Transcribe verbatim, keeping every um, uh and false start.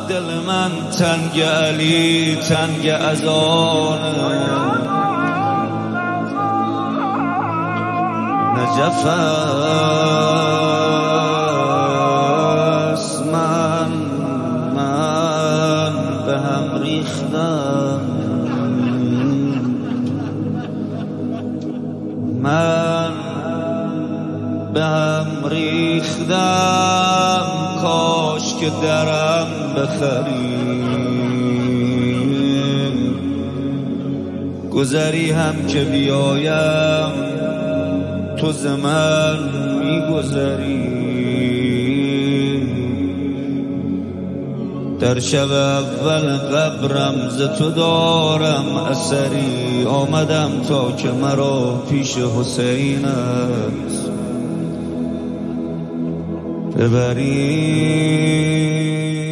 دل من تنگ علی تنگ اذانه، نجف است من من به هم ریختم، من به هم ریختم، کاش که درم بخریم، گذری هم که بیایم تو ز من میگذری. در شب اول قبرم ز تو دارم اثری، آمدم تا که مرا پیش حسینت ببری.